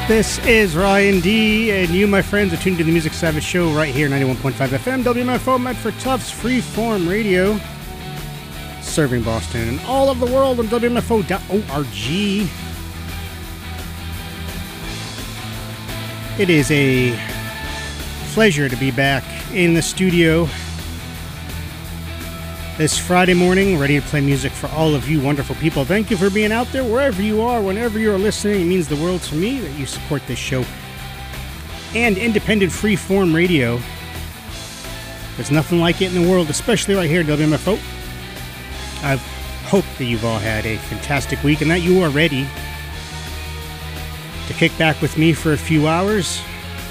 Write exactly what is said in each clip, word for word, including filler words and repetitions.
This is Ryan D, and you, my friends, are tuned to the Music Savage Show right here, ninety-one point five F M, W M F O, meant for Tufts Freeform Radio, serving Boston and all of the world on W M F O dot org. It is a pleasure to be back in the studio this Friday morning, ready to play music for all of you wonderful people. Thank you for being out there, wherever you are, whenever you are listening. It means the world to me that you support this show and independent freeform radio. There's nothing like it in the world, especially right here at W M F O. I hope that you've all had a fantastic week and that you are ready to kick back with me for a few hours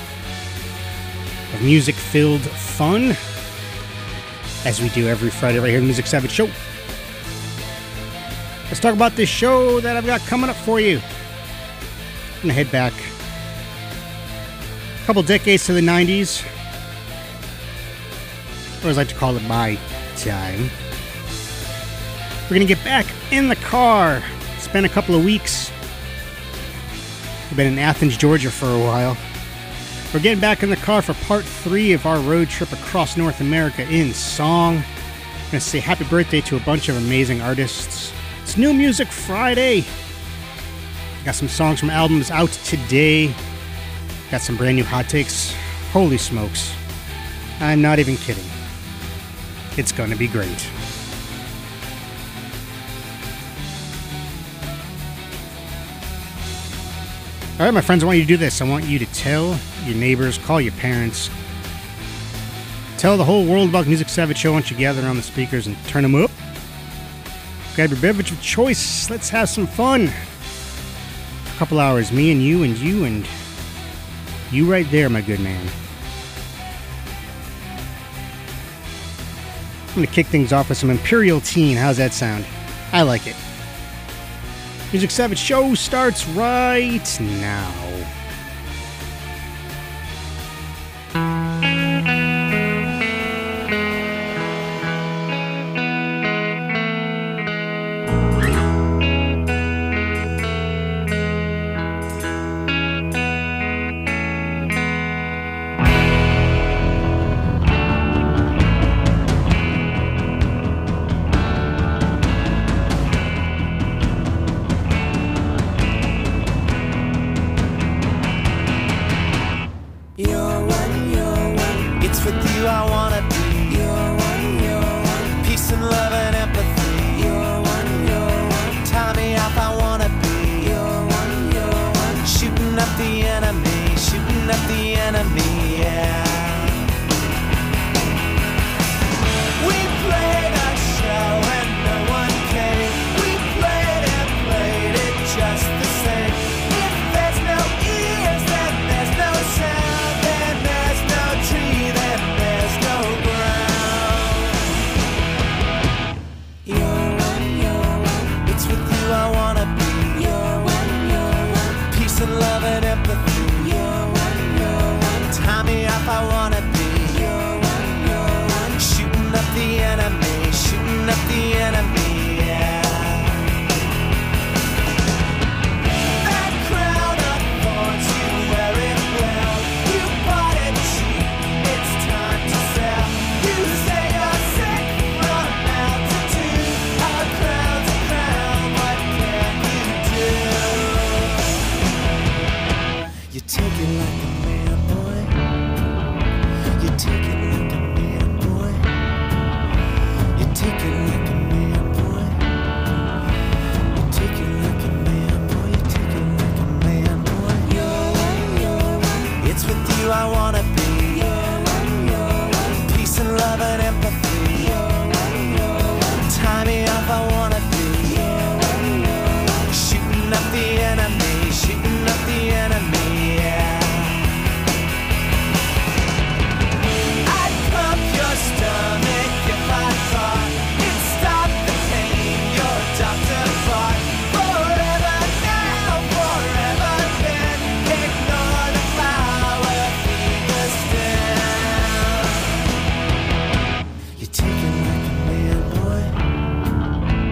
of music-filled fun, as we do every Friday right here in the Music Savage Show. Let's talk about this show that I've got coming up for you. I'm going to head back a couple decades to the nineties, or as I like to call it, my time. We're going to get back in the car. Spend a couple of weeks. We've been in Athens, Georgia for a while. We're getting back in the car for part three of our road trip across North America in song. I'm going to say happy birthday to a bunch of amazing artists. It's New Music Friday. Got some songs from albums out today. Got some brand new hot takes. Holy smokes. I'm not even kidding. It's going to be great. All right, my friends, I want you to do this. I want you to tell your neighbors, call your parents, tell the whole world about the Music Savage Show once you gather on the speakers and turn them up. Grab your beverage of choice. Let's have some fun. A couple hours, me and you and you and you right there, my good man. I'm going to kick things off with some Imperial Teen. How's that sound? I like it. Music Savage Show starts right now.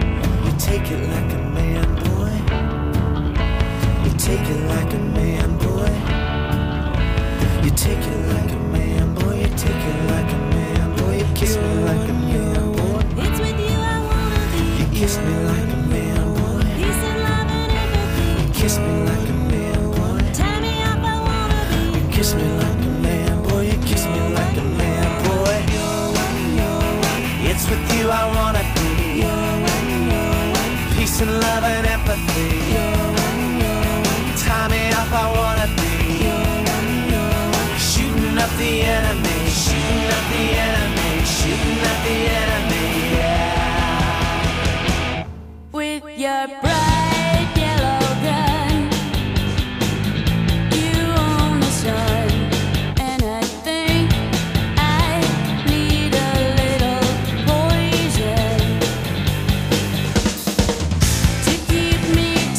Take it like a man, boy. You take it like a man, boy, you take it like a man, boy, you kiss me like a man, boy. It's with you I wanna be. You kiss me like a man, boy. Peace and love and empathy. You kiss me like a man, boy. Tie me up, I wanna be. You kiss me like a man, boy, you kiss me like a man, boy. It's with you I wanna be. Peace and love and empathy. Tie me up, I wanna be. Shooting up the enemy, shooting up the enemy, shooting up the enemy, yeah. With your bright yellow gun, you own the sun, and I think I need a little poison to keep me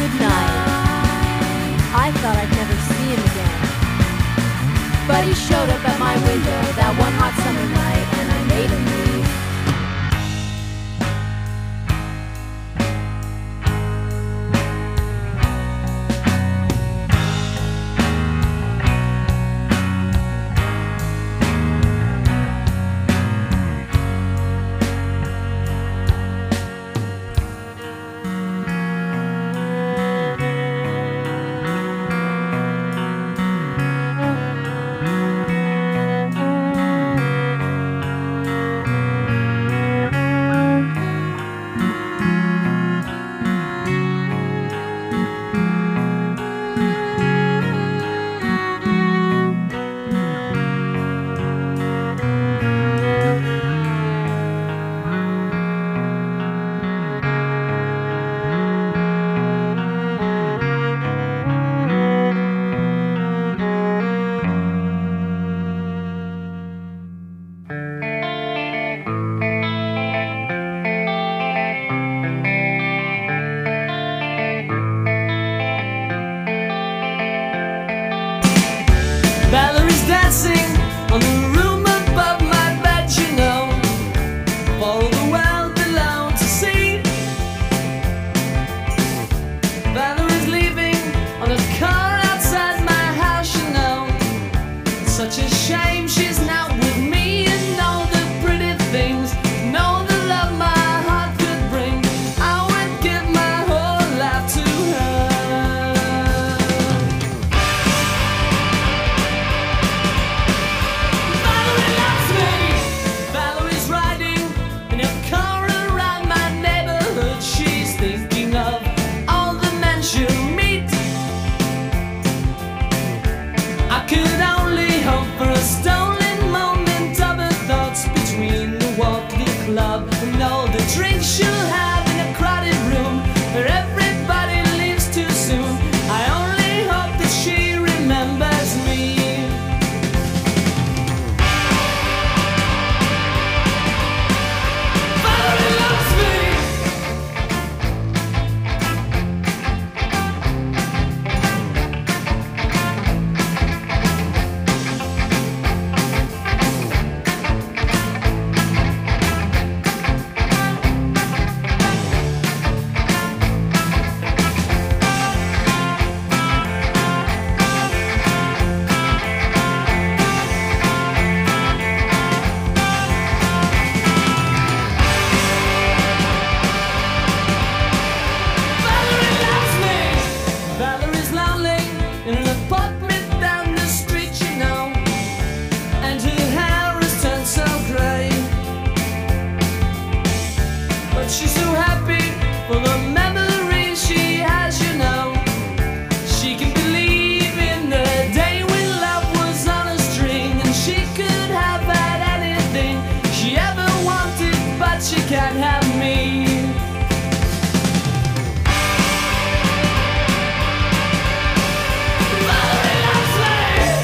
goodnight. I thought I'd never see him again. But he showed up at my window that one hot summer night, and I made him leave. Valerie's dancing on the room above my bed, you know, for all the world below to see. Valerie's leaving on a car outside my house, you know. It's such a shame she's not with me, and all the pretty things, and all the love my heart could bring. I would give my whole life to her. Valerie loves me. Valerie's riding in a car around my neighborhood. She's thinking of all the men she'll meet. I could only hope for a stolen moment of her thoughts between the walk, the club, and all the drinks she'll have in a crowded room where everybody leaves too soon. I only hope that she remembers me. Valerie loves me. Valerie loves me. Valerie's lonely in an apartment down the street, you know, and her hair has turned so grey. But she's so happy for the memories she has, you know. She can believe in the day when love was on a string, and she could have had anything she ever wanted, but she can't have me. Valerie loves me.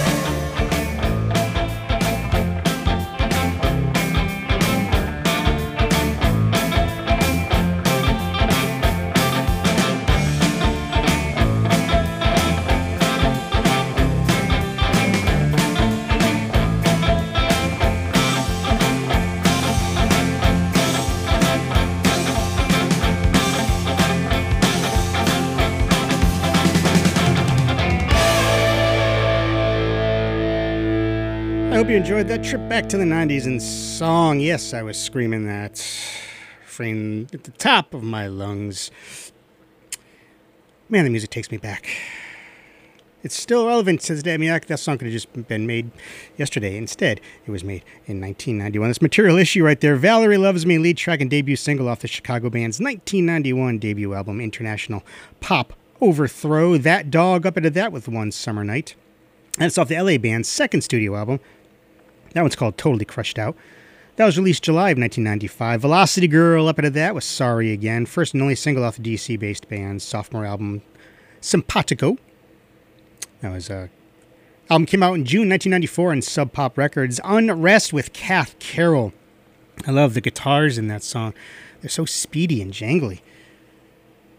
I hope you enjoyed that trip back to the nineties in song. Yes, I was screaming that from at the top of my lungs. Man, the music takes me back. It's still relevant to today. I mean, that, that song could have just been made yesterday. Instead, it was made in nineteen ninety-one. This Material Issue right there. Valerie Loves Me, lead track and debut single off the Chicago band's nineteen ninety-one debut album, International Pop Overthrow. That Dog up into that with One Summer Night. And it's off the L A band's second studio album. That one's called Totally Crushed Out. That was released July of nineteen ninety-five. Velocity Girl up into that was Sorry Again. First and only single off the D C-based band's sophomore album, Simpatico. That was a album came out in June nineteen ninety-four on Sub Pop Records. Unrest with Kath Carroll. I love the guitars in that song. They're so speedy and jangly.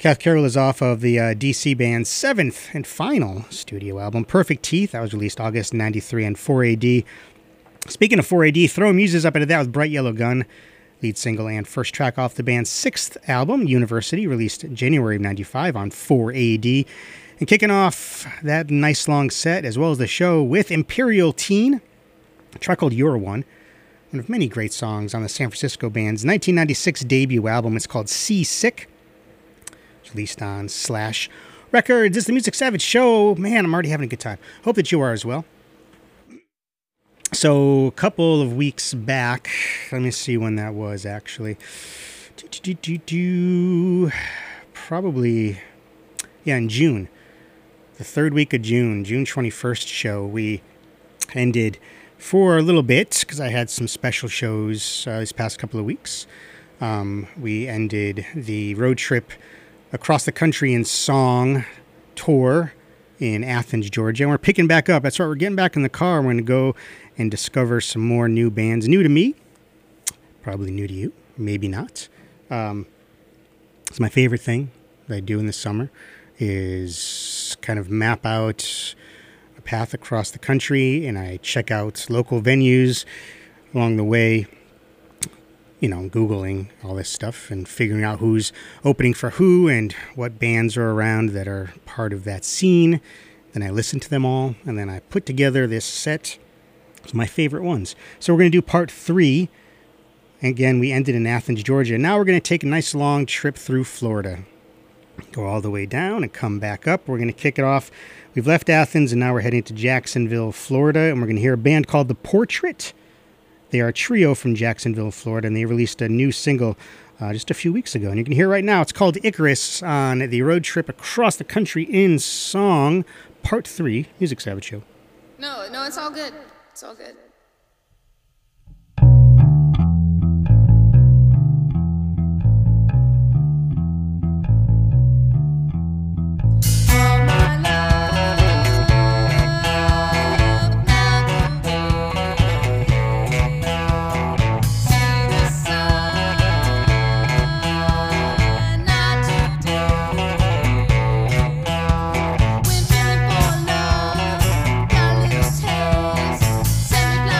Kath Carroll is off of the uh, D C band's seventh and final studio album, Perfect Teeth. That was released August ninety-three on four A D. Speaking of four A D, Throw Muses up into that with Bright Yellow Gun, lead single and first track off the band's sixth album, University, released January of ninety-five on four A D. And kicking off that nice long set, as well as the show, with Imperial Teen, a track called You're One, one of many great songs on the San Francisco band's nineteen ninety-six debut album. It's called Seasick. Released on Slash Records. It's the Music Savage Show. Man, I'm already having a good time. Hope that you are as well. So, a couple of weeks back, let me see when that was actually. Do, do, do, do, probably, yeah, in June. The third week of June, June twenty-first show, we ended for a little bit because I had some special shows uh, this past couple of weeks. Um, we ended the road trip across the country in song tour in Athens, Georgia. And we're picking back up. That's right. We're getting back in the car. We're going to go and discover some more new bands. New to me. Probably new to you. Maybe not. Um, it's my favorite thing that I do in the summer is kind of map out a path across the country, and I check out local venues along the way. You know, Googling all this stuff and figuring out who's opening for who and what bands are around that are part of that scene. Then I listen to them all, and then I put together this set of my favorite ones. So we're going to do part three. Again, we ended in Athens, Georgia. Now we're going to take a nice long trip through Florida. Go all the way down and come back up. We're going to kick it off. We've left Athens, and now we're heading to Jacksonville, Florida, and we're going to hear a band called The Portrait. They are a trio from Jacksonville, Florida, and they released a new single uh, just a few weeks ago. And you can hear right now, it's called Icarus on the road trip across the country in song, part three, Music Savage Show. No, no, it's all good. It's all good. Send me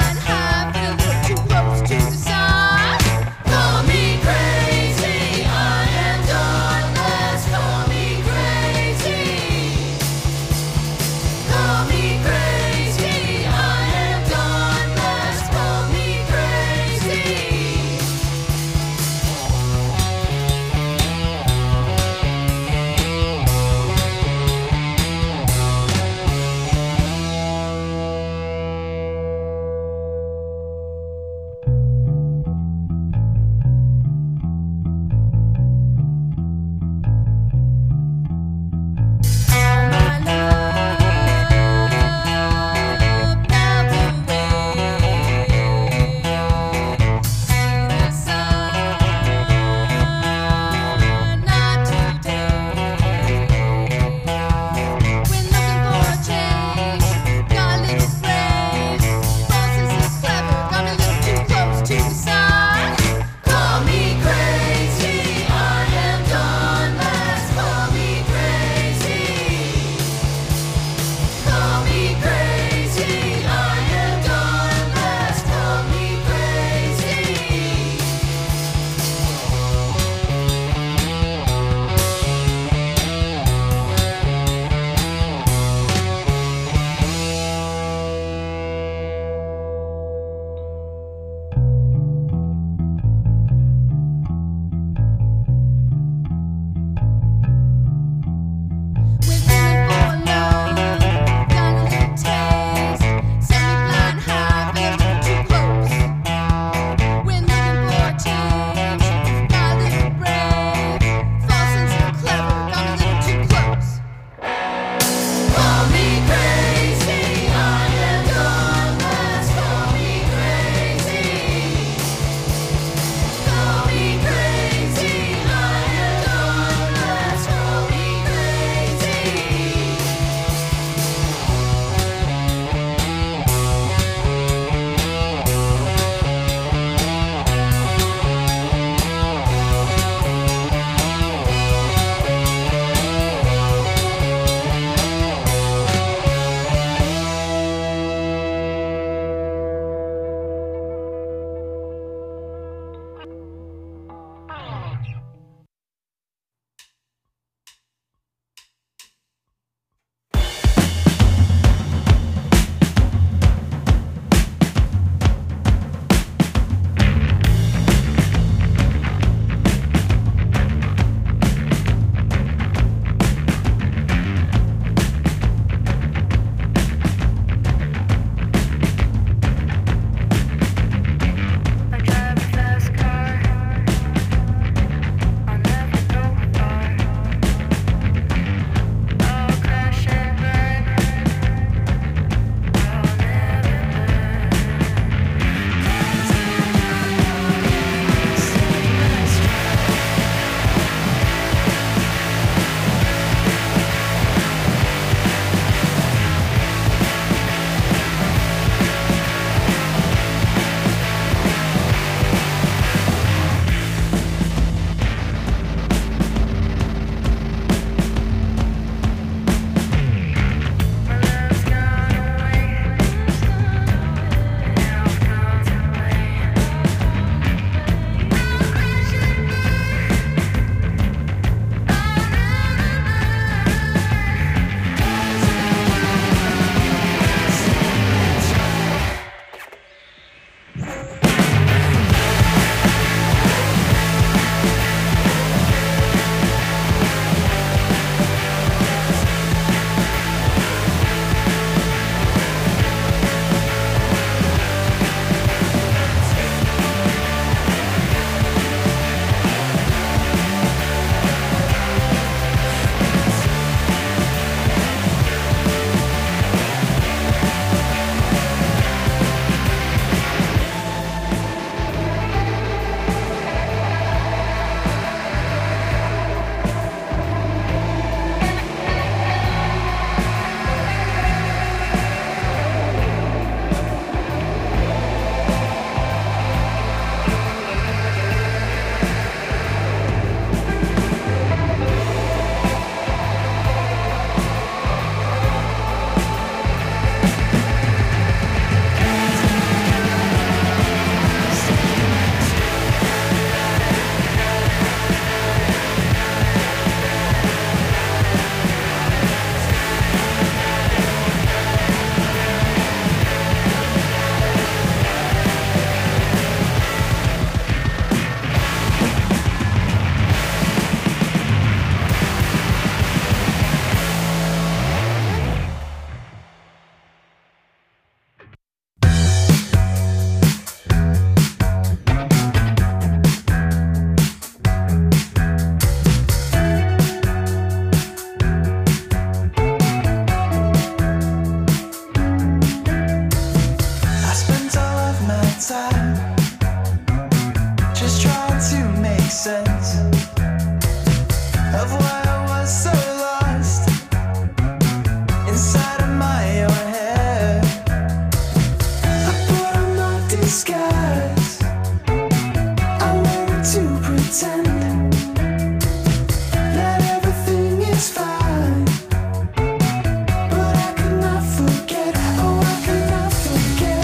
pretend that everything is fine. But I cannot forget, oh I cannot forget.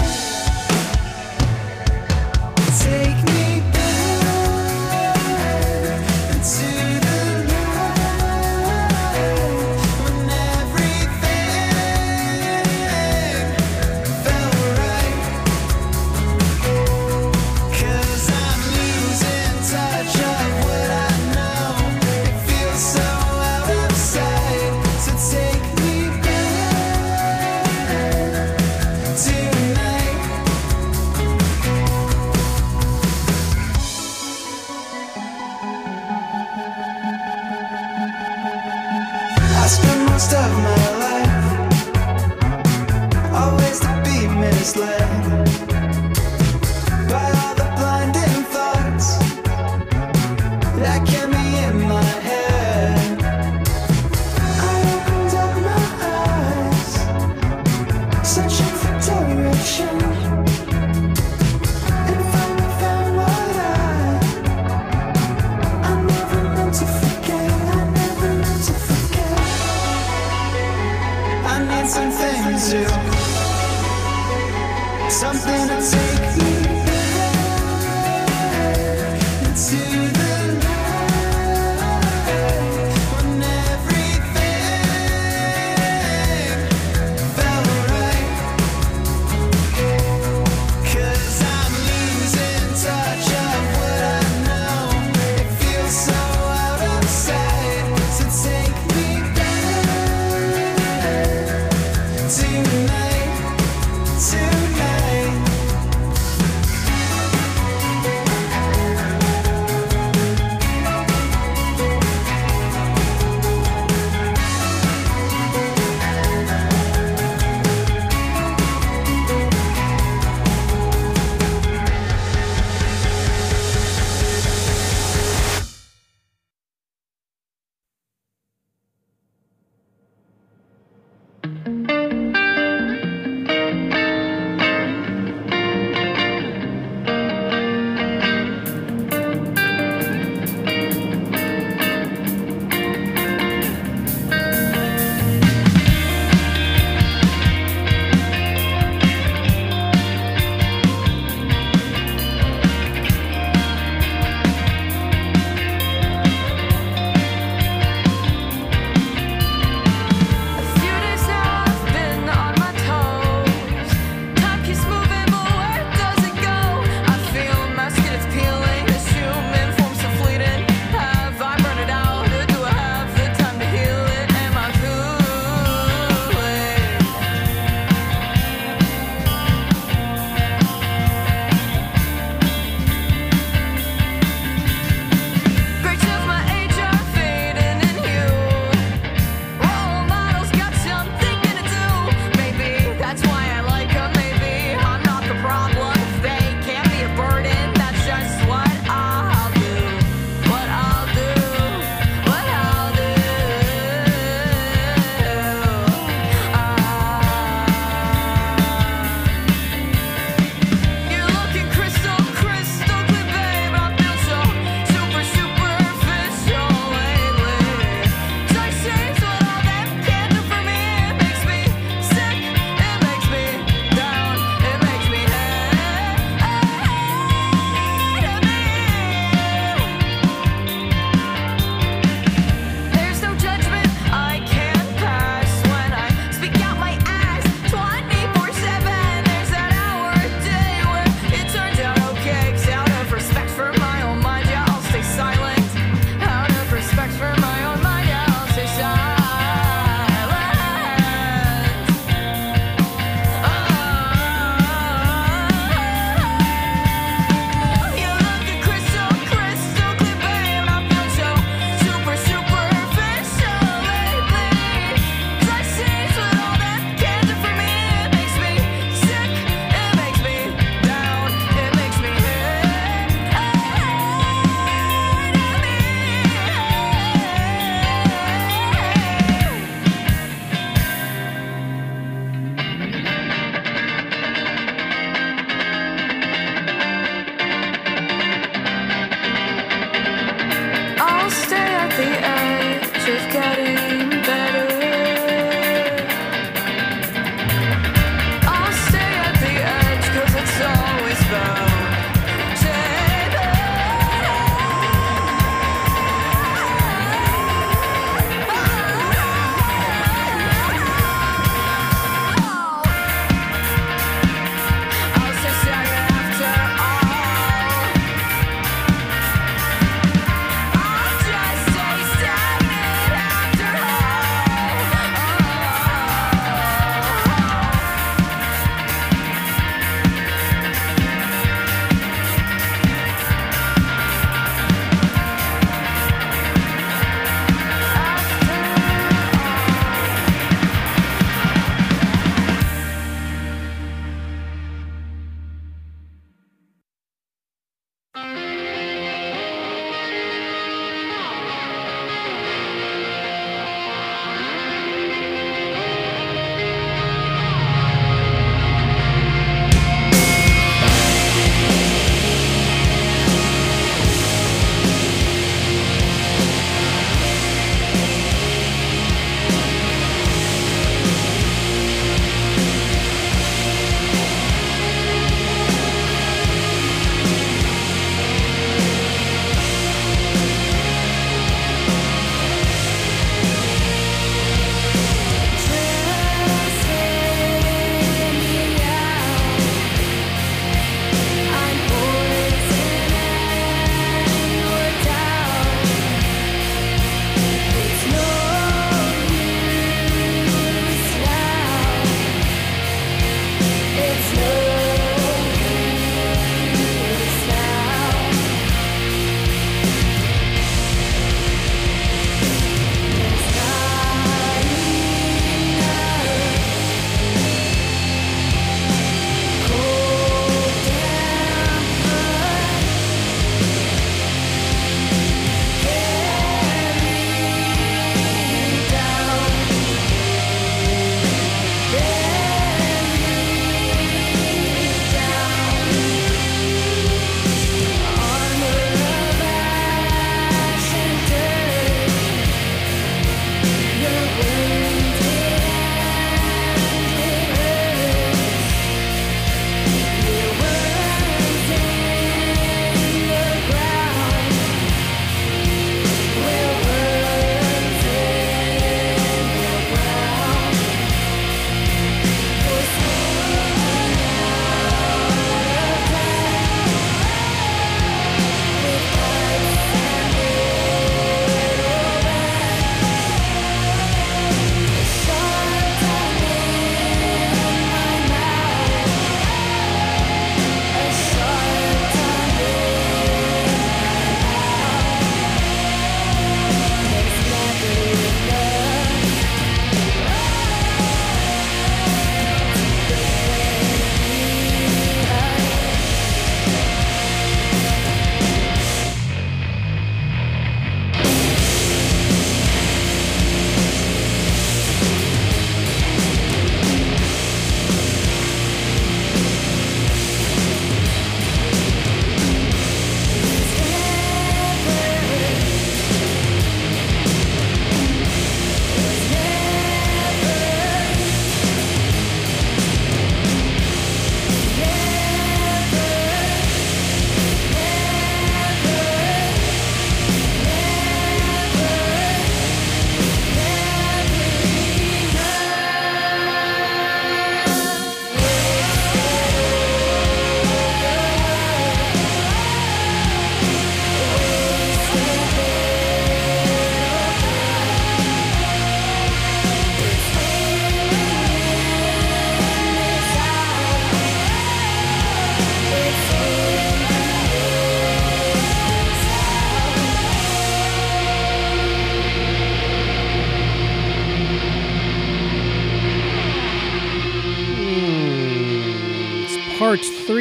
Take me back into the night when everything felt right. 'Cause I'm losing touch of what I know. It feels so out of sight. So take me back tonight. I spend most of my life always to be misled by all the blinding thoughts that can be in my head. I opened up my eyes, searching for direction, and finally found what I I never meant to forget. I never meant to forget.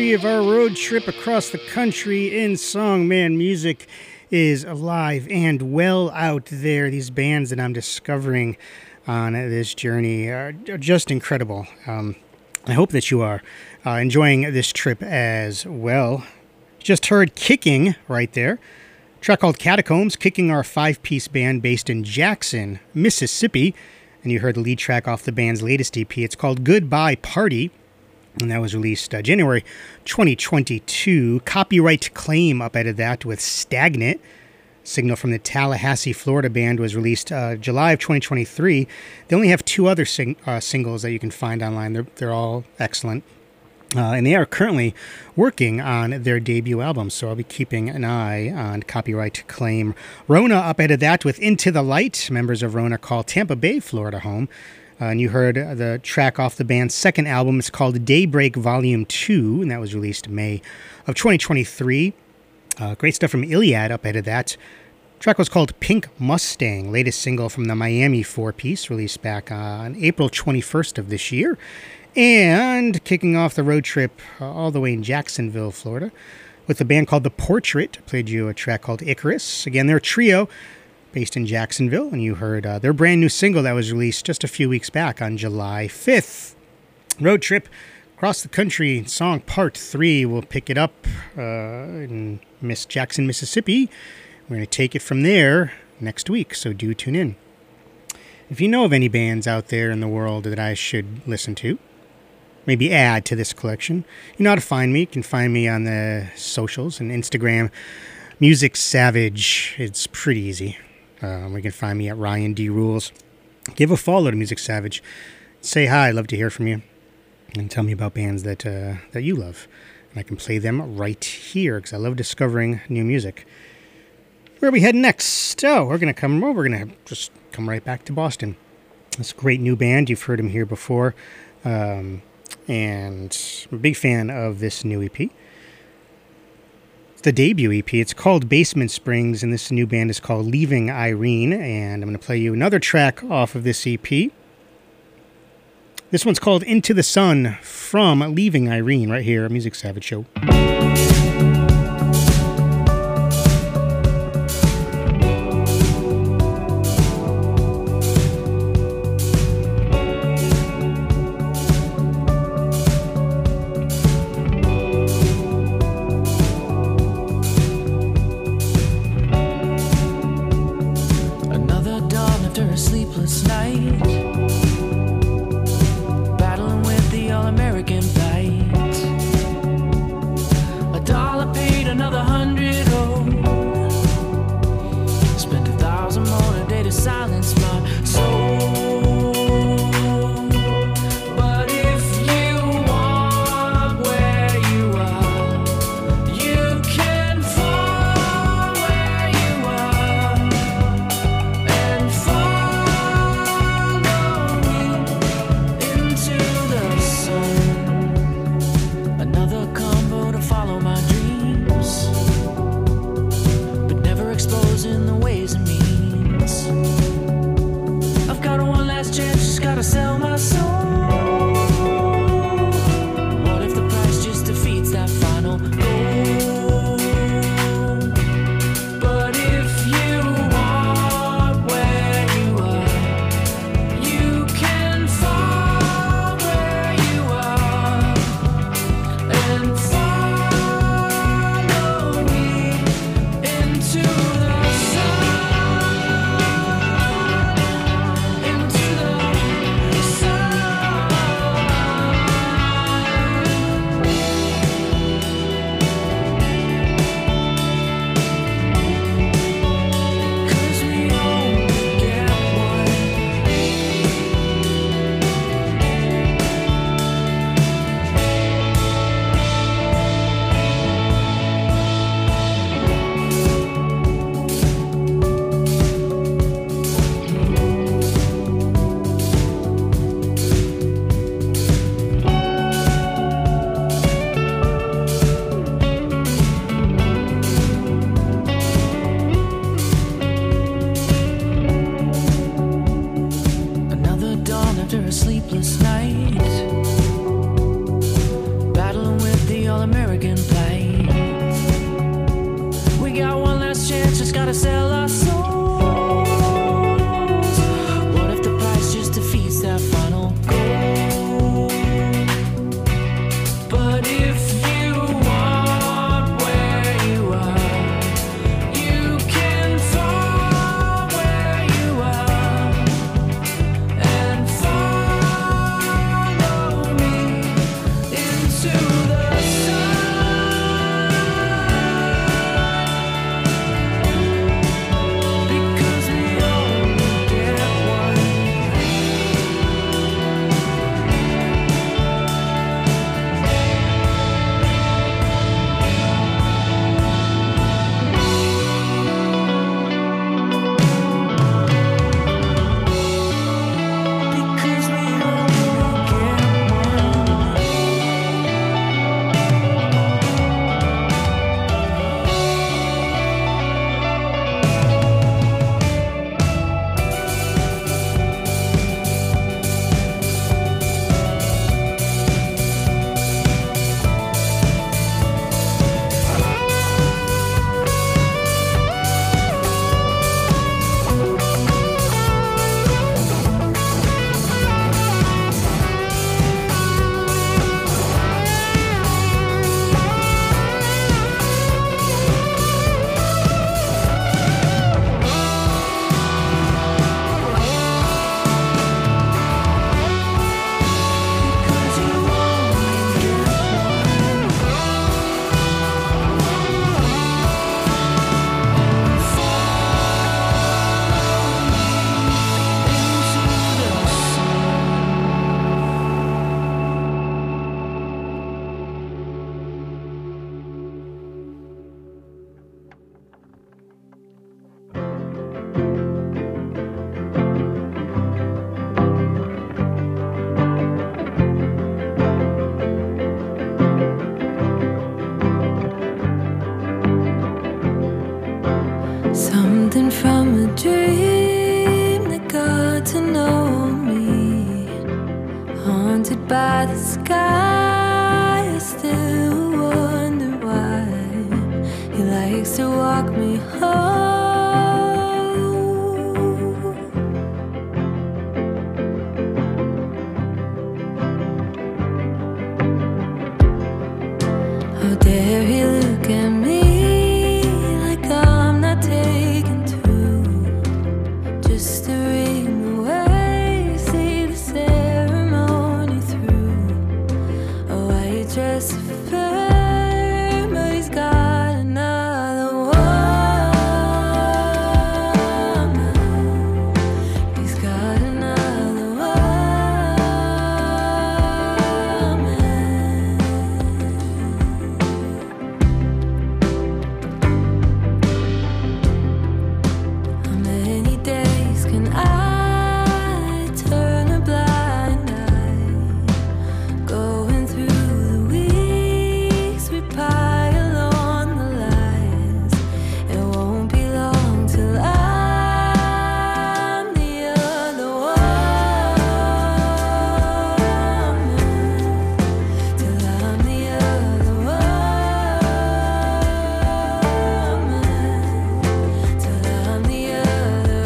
three of our road trip across the country in song. Man, music is alive and well out there. These bands that I'm discovering on this journey are just incredible. Um, I hope that you are uh, enjoying this trip as well. Just heard Kicking right there. A track called Catacombs, Kicking are a five-piece band based in Jackson, Mississippi. And you heard the lead track off the band's latest E P. It's called Goodbye Party. And that was released uh, January twenty twenty-two. Copyright Claim up out of that with Stagnant. Signal from the Tallahassee, Florida band was released uh, July of twenty twenty-three. They only have two other sing- uh, singles that you can find online. They're, they're all excellent. Uh, and they are currently working on their debut album, so I'll be keeping an eye on Copyright Claim. Rona up out of that with Into the Light. Members of Rona call Tampa Bay, Florida home. Uh, and you heard the track off the band's second album. It's called Daybreak Volume two, and that was released May of twenty twenty-three. Uh, great stuff from Iliad up out of that. The track was called Pink Mustang, latest single from the Miami four-piece, released back on April twenty-first of this year. And kicking off the road trip uh, all the way in Jacksonville, Florida, with a band called The Portrait. I played you a track called Icarus. Again, they're a trio based in Jacksonville, and you heard uh, their brand new single that was released just a few weeks back on July fifth. Road trip across the country, song part three. We'll pick it up uh, in Miss Jackson, Mississippi. We're going to take it from there next week, so do tune in. If you know of any bands out there in the world that I should listen to, maybe add to this collection, you know how to find me. You can find me on the socials and Instagram, Music Savage. It's pretty easy. Um, you can find me at Ryan D. Rules. Give a follow to Music Savage. Say hi. I'd love to hear from you. And tell me about bands that uh, that you love. And I can play them right here because I love discovering new music. Where are we heading next? Oh, we're going to come, we're going to just come right back to Boston. This great new band. You've heard them here before. Um, and I'm a big fan of this new E P. It's the debut E P. It's called Basement Springs, and this new band is called Leaving Irene. And I'm going to play you another track off of this E P. This one's called Into the Sun from Leaving Irene, right here at Music Savage Show. Fall Something from a dream that got to know me. Haunted by the sky, I still wonder why he likes to walk me home. How dare he look at me like I'm not taken to, just to ring the way, see the ceremony through. A white dress affair, but he's got another woman. He's got another woman. How many days can I turn a blind eye? Going through the weeks we pile on the lies. It won't be long till I'm the other woman. Till I'm the other woman. Till I'm the other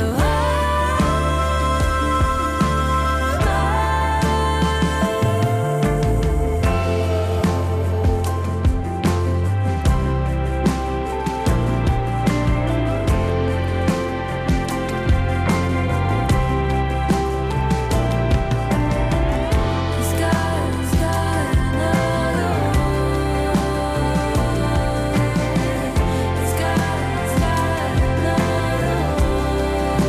He's got, he's got another woman. He's got, he's got another woman.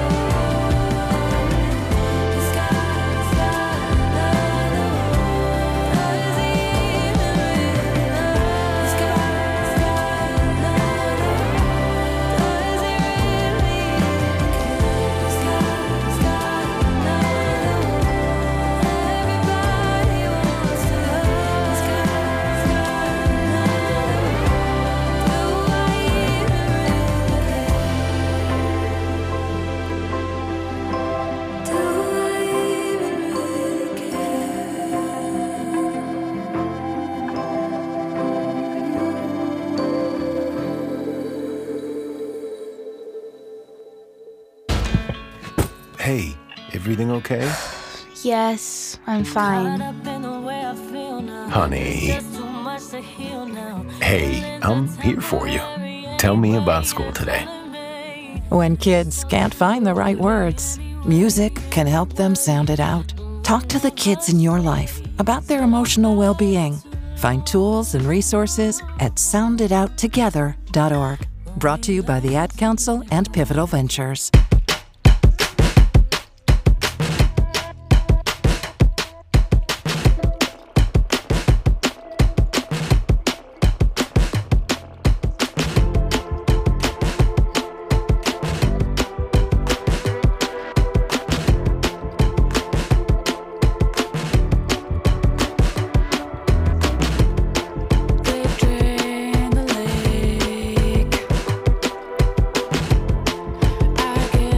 He's got, he's got another woman. Does he even really love? He's got, he's got another woman. Does he really care? He's got, he's got another woman. Everybody wants to love. He's got, he's got another woman. Do I even really care? Do I even really Hey, everything okay? Yes, I'm fine. Honey. Hey, I'm here for you. Tell me about school today. When kids can't find the right words, music can help them sound it out. Talk to the kids in your life about their emotional well-being. Find tools and resources at sound it out together dot org. Brought to you by the Ad Council and Pivotal Ventures. They drain the lake. I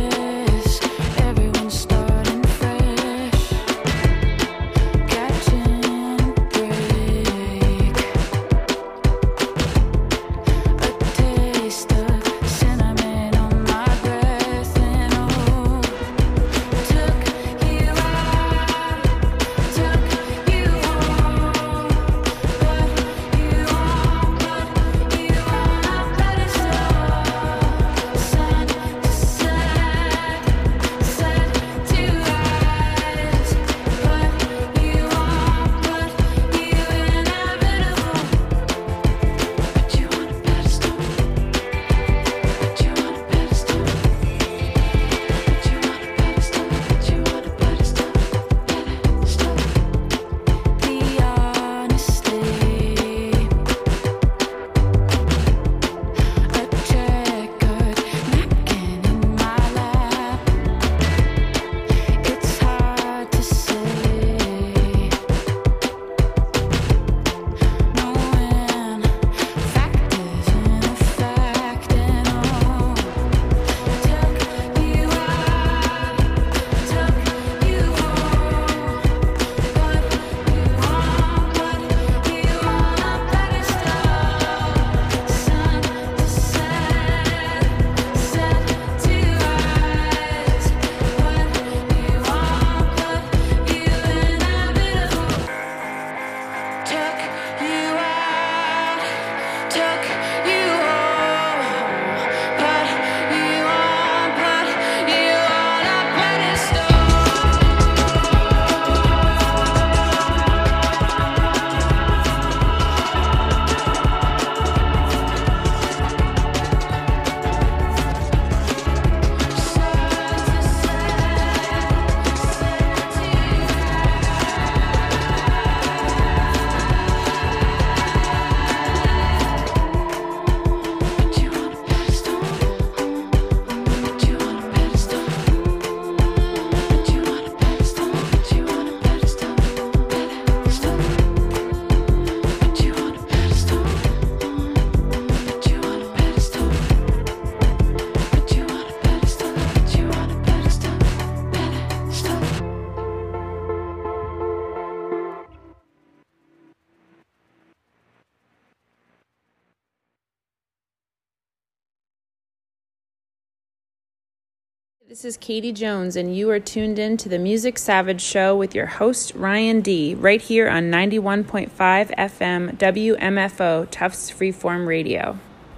This is Katie Jones, and you are tuned in to the Music Savage Show with your host, Ryan D., right here on ninety-one point five F M W M F O, Tufts Freeform Radio.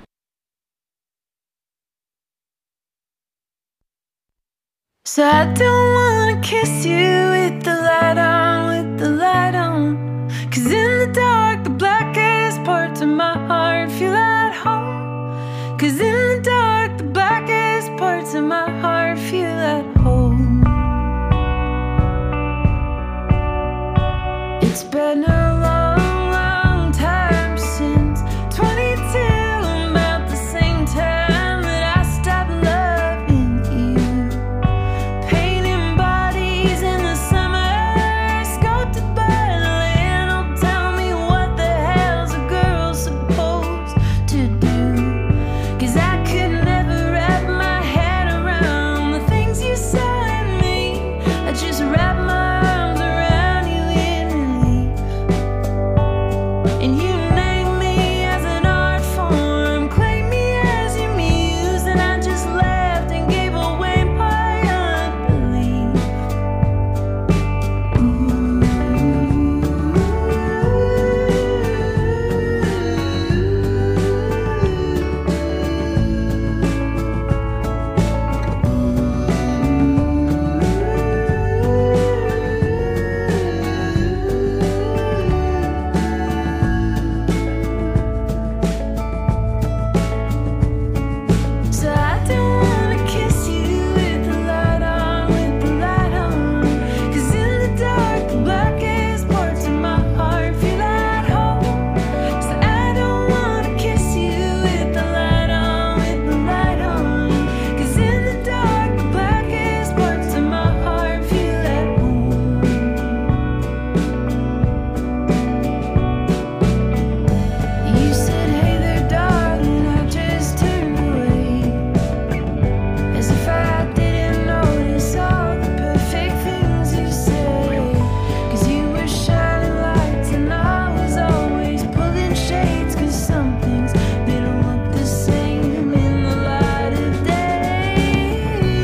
So I don't wanna kiss you with the light on, with the light on. Cause in the dark, the blackest parts of my heart feel at home. Cause in the dark, the blackest parts of my heart feel at home. It's been a long, long time since twenty-two, about the same time that I stopped loving you. Painting bodies in the summer, sculpted by the land. Oh, tell me what the hell's a girl supposed to do? Cause I could never wrap my head around the things you saw in me. I just wrapped my arms around you in relief. And you named me as an art form, claimed me as your muse, and I just laughed and gave away my unbelief. So I don't wanna kiss you with the light on, with the light on. Cause in the dark, the blackest parts of my heart feel at home. So I don't wanna kiss you with the light on, with the light on. Cause in the dark, the blackest parts of my heart feel at home. You said, hey there, darling, I just turned away. As if I didn't notice all the perfect things you say. Cause you were shining lights and I was always pulling shades. Cause some things, they don't look the same in the light of day.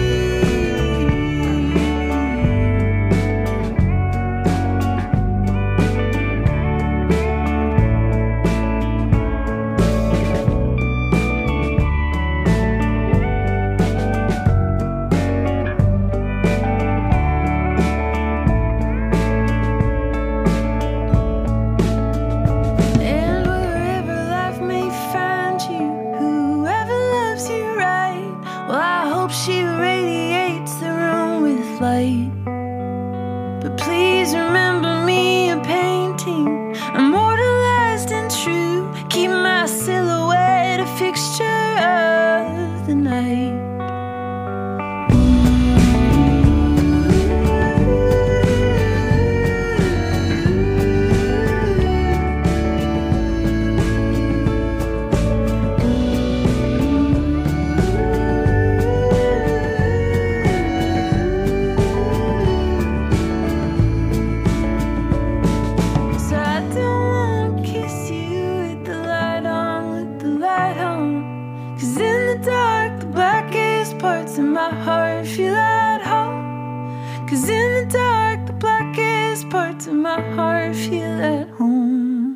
And wherever life may find you, whoever loves you right, well, I hope she radiates the room with light. But please remember me a painting, immortalized and true. Keep my silhouette a fixture of the night. So I don't wanna kiss you with the light on, with the light on. Cause in the dark, the blackest parts of my heart feel at home. Cause in the dark, the blackest parts of my heart feel at home.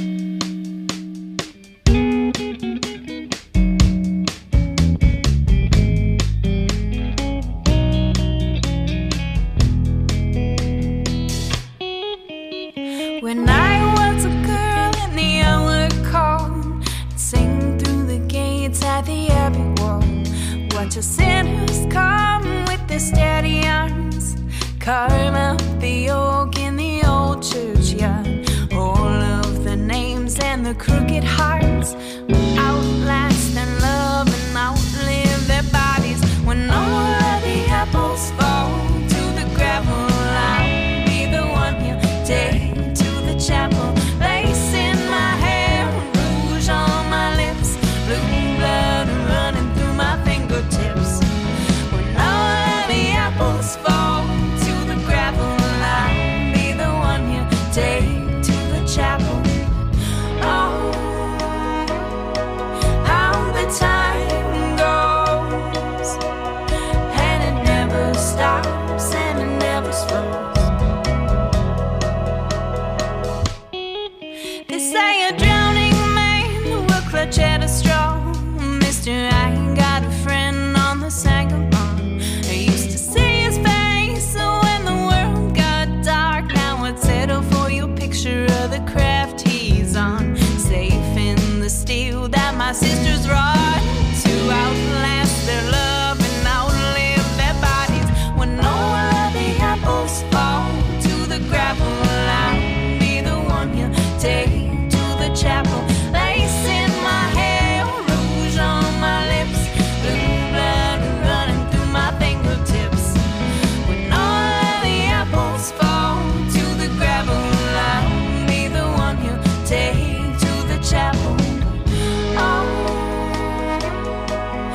When I was a girl in the hour call, sing through the gates at the Abbey Wall, watch the sinners come with their steady arms, carve out the oak in the old churchyard. All of the names and the crooked hearts